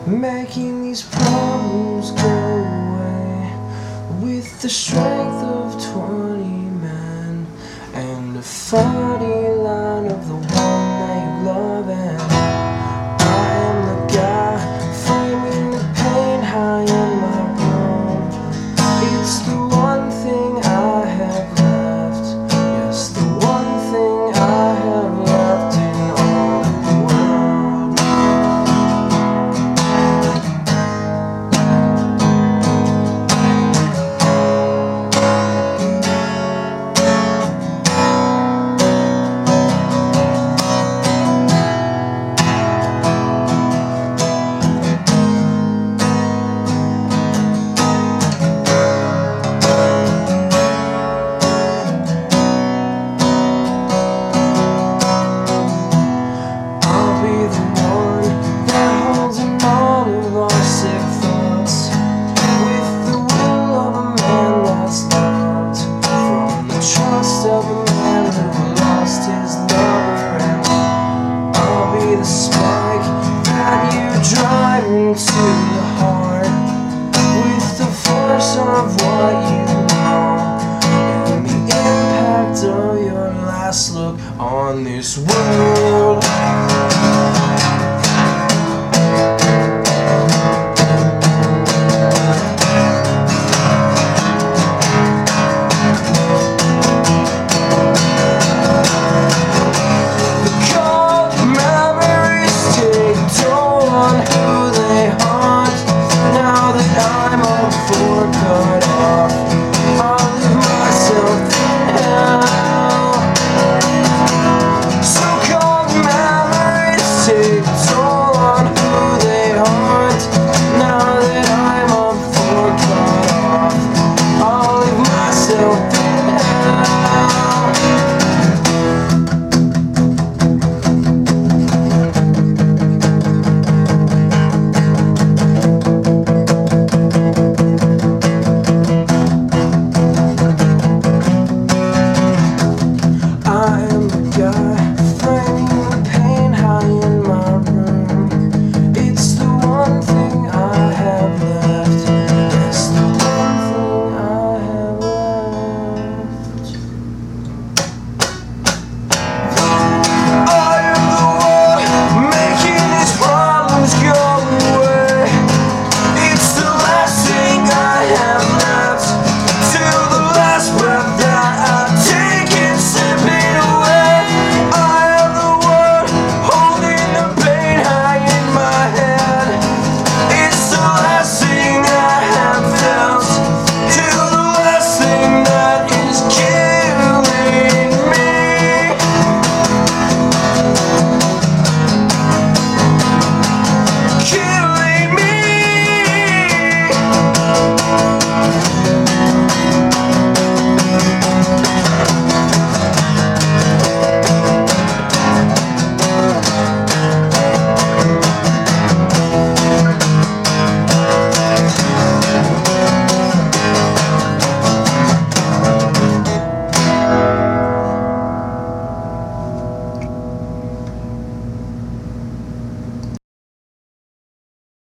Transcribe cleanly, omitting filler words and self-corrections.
making these problems go away with the strength of 20 men and a funny line of the one that you love. And I am the guy framing the pain high in my room. It's the one thing I have left, yes, the one thing I have left in all the world. Of a man who lost his lover, and I'll be the spike that you drive into the heart with the force of what you know and the impact of your last look on this world.